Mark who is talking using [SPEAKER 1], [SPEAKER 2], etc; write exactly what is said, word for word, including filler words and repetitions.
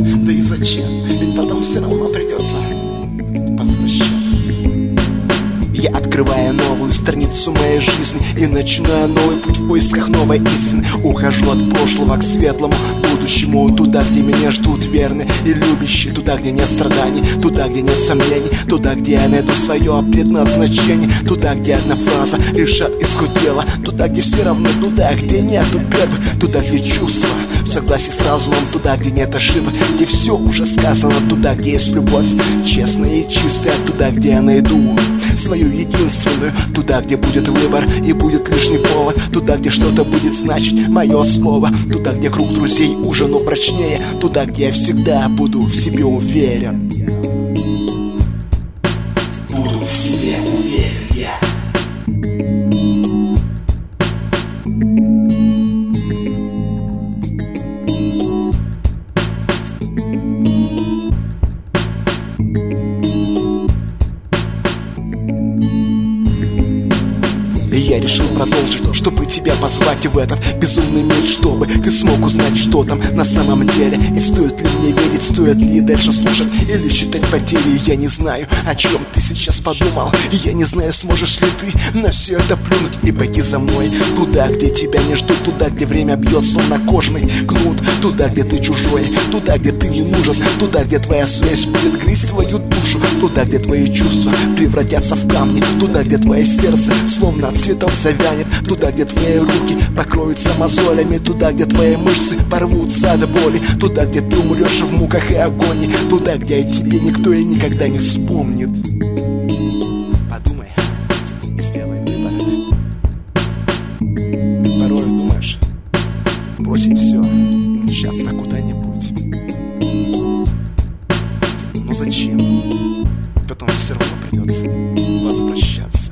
[SPEAKER 1] Да и зачем? Ведь потом все равно придется возвращаться. Я открываю новую страницу моей жизни и начинаю новый путь в поисках новой истины. Ухожу от прошлого к светлому будущему, туда, где меня ждут верные и любящие, туда, где нет страданий, туда, где нет сомнений, туда, где я найду свое предназначение, туда, где одна фраза решат исход дела, туда, где все равно, туда, где нету бед, туда, где чувства в согласии с разумом, туда, где нет ошибок, где все уже сказано, туда, где есть любовь честная и чистая, туда, где я найду свою единственную, туда, где будет выбор и будет лишний повод, туда, где что-то будет значить мое слово, туда, где круг друзей уже, но прочнее, туда, где я всегда буду в себе уверен. Буду в себе уверен я. Я решил продолжить, чтобы тебя позвать в этот безумный мир, чтобы ты смог узнать, что там на самом деле. И стоит ли мне верить, стоит ли дальше слушать или считать потери. Я не знаю, о чем ты сейчас подумал, и я не знаю, сможешь ли ты на все это плюнуть и пойти за мной туда, где тебя не ждут, туда, где время бьет словно кожаный кнут, туда, где ты чужой, туда, где ты не нужен, туда, где твоя связь будет грызть твою душу, туда, где твои чувства превратятся в камни, туда, где твое сердце словно цветом завянет, туда, где твои руки покроются мозолями, туда, где твои мышцы порвутся от боли, туда, где ты умрешь в муках и агонии, туда, где о тебе никто и никогда не вспомнит. Подумай и сделай выбор. Порой думаешь бросить все и мчаться куда-нибудь. Но зачем? Потом все равно придется возвращаться.